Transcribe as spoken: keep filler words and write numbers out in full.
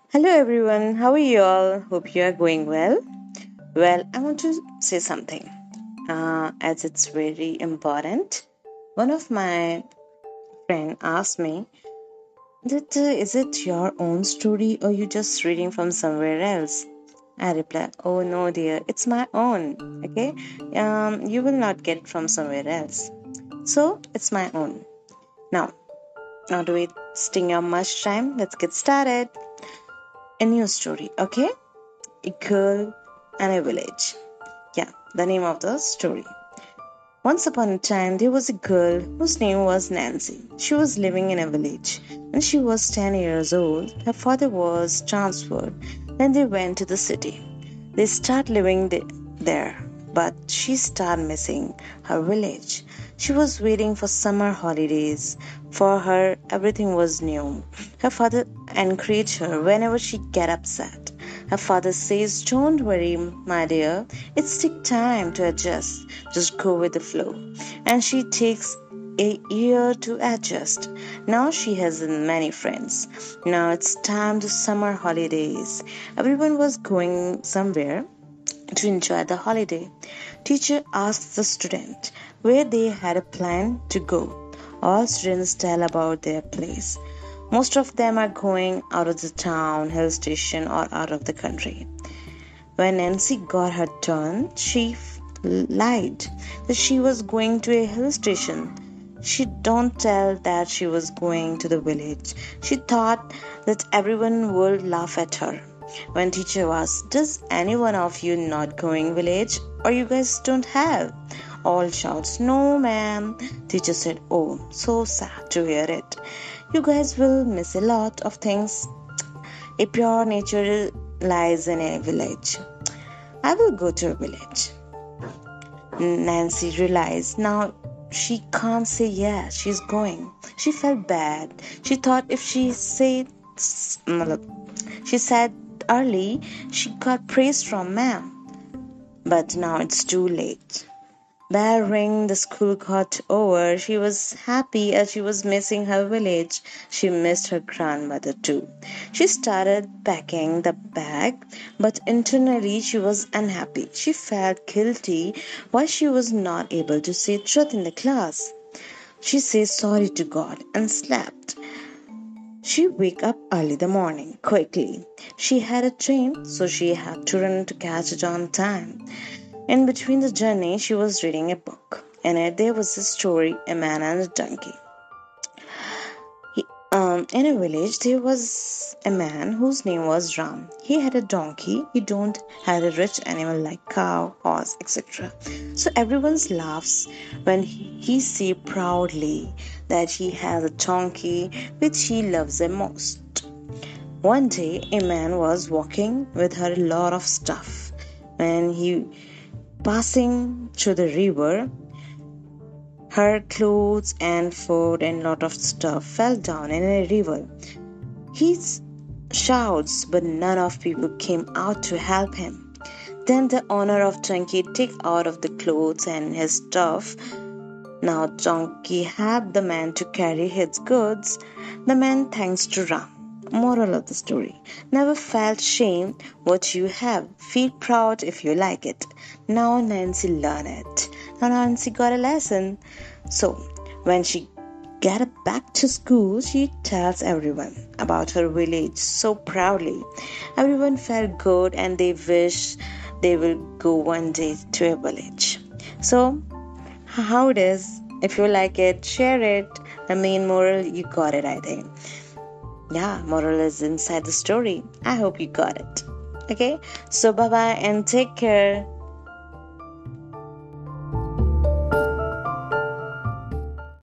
Hello everyone, how are you all? Hope you are going well. Well, I want to say something uh, as it's very important. One of my friend asked me that uh, is it your own story or you just reading from somewhere else? I replied, oh no dear, it's my own. Okay, um, you will not get from somewhere else. So it's my own. Now, not wasting your much time. Let's get started. A new story. Okay, a girl and a village. Yeah, the name of the story. Once upon a time, there was a girl whose name was Nancy. She was living in a village. When she was ten years old, her father was transferred. Then they went to the city. They start living the- there, but she started missing her village. She was waiting for summer holidays. For her, everything was new. Her father encouraged her whenever she get upset. Her father says, don't worry, my dear, it's take time to adjust. Just go with the flow. And she takes a year to adjust. Now she has many friends. Now it's time to summer holidays. Everyone was going somewhere to enjoy the holiday. Teacher asked the student where they had a plan to go. All students tell about their place. Most of them are going out of the town, hill station, or out of the country. When Nancy got her turn, she f- lied that she was going to a hill station. She don't tell that she was going to the village. She thought that everyone would laugh at her. When teacher asked, does any one of you not going village or you guys don't have? All shouts, no ma'am. Teacher said, oh, so sad to hear it. You guys will miss a lot of things. A pure nature lies in a village. I will go to a village. Nancy realized now she can't say yes, she's going. She felt bad. She thought if she said she said early, she got praise from ma'am. But now it's too late. Bell ring, the school got over. She was happy as she was missing her village. She missed her grandmother too. She started packing the bag, but internally she was unhappy. She felt guilty why she was not able to say truth in the class. She said sorry to God and slept. She wake up early the morning, quickly. She had a train, so she had to run to catch it on time. In between the journey, she was reading a book. In it, there was a story, a man and a donkey. He, um, in a village, there was a man whose name was Ram. He had a donkey. He don't had a rich animal like cow, horse, et cetera. So everyone laughs when he, he see proudly that he has a donkey which he loves the most. One day, a man was walking with her a lot of stuff. When he passing through the river, her clothes and food and lot of stuff fell down in a river. He shouts, but none of people came out to help him. Then the owner of Donkey took out of the clothes and his stuff. Now Donkey helped the man to carry his goods. The man thanks to Ram. Moral of the story. Never felt shame what you have. Feel proud if you like it. Now Nancy learned it. Now Nancy got a lesson. So when she get back to school, she tells everyone about her village so proudly. Everyone felt good and they wish they will go one day to a village. So how it is? If you like it, share it. The main moral, you got it, I think. Yeah, moral is inside the story. I hope you got it. Okay, so bye bye and take care.